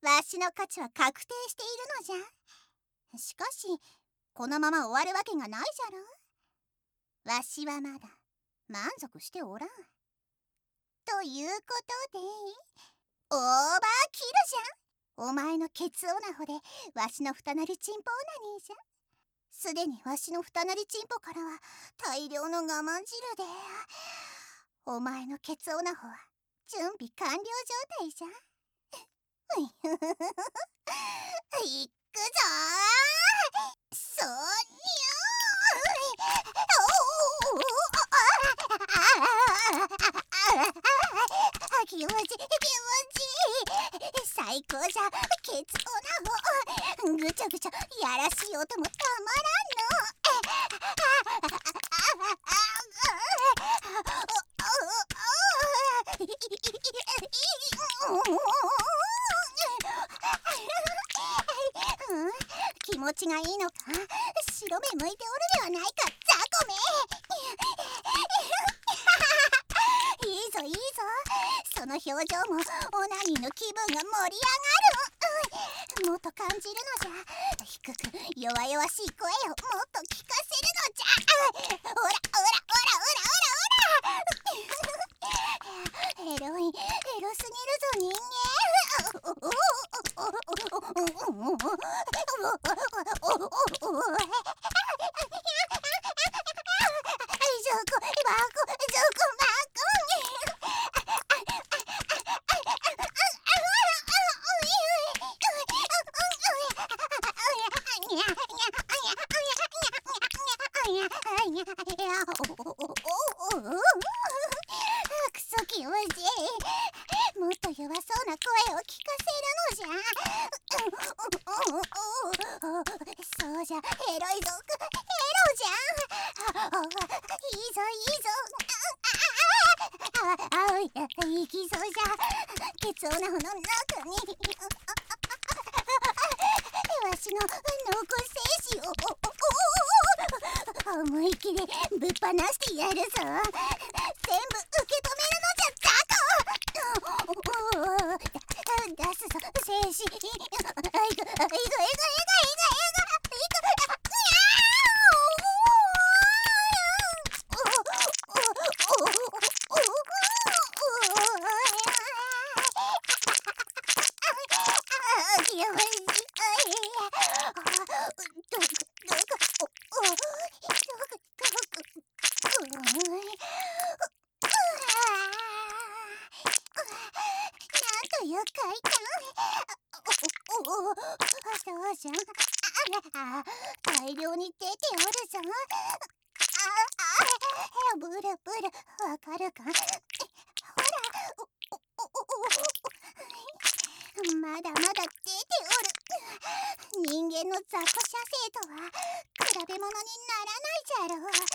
わしの価値は確定しているのじゃ。しかしこのまま終わるわけがないじゃろ。わしはまだ満足しておらん。ということでオーバーキルじゃん。お前のケツオナホでわしの二なりチンポオナニーじゃ。すでにわしの二なりチンポからは大量の我慢汁で、お前のケツオナホは準備完了状態じゃ。いくぞー。そうにゃ気持ちいい気持ちいい。最高じゃ。ケツオナホぐちゃぐちゃやらしい音もたまらんの。気持ちがいいのか。白目向いておるではないかザコめ。いいぞいいぞ。その表情もオナニーの気分が盛り上がる。もっと感じるのじゃ。低く弱々しい声をもっと聞かせるのじゃ。オラオラオラオラオラオラ。エロい、エロすぎるぞ人間。くそ気持ちいい。もっと弱そうな声を聞かせるのじゃ。そうじゃ、エロいぞ、エロじゃ。いいぞいいぞ。いきそうじゃ。ケツオナホの中にわしの濃厚精子を思い切りぶっ放してやるぞ。全部受け止めるのじゃザコ。出すぞ精子。いく。という快感。そうじゃ。大量に出ておるぞ。ブルブルわかるか。ほらまだまだ出ておる。人間の雑魚射精とは比べ物にならないじゃろう。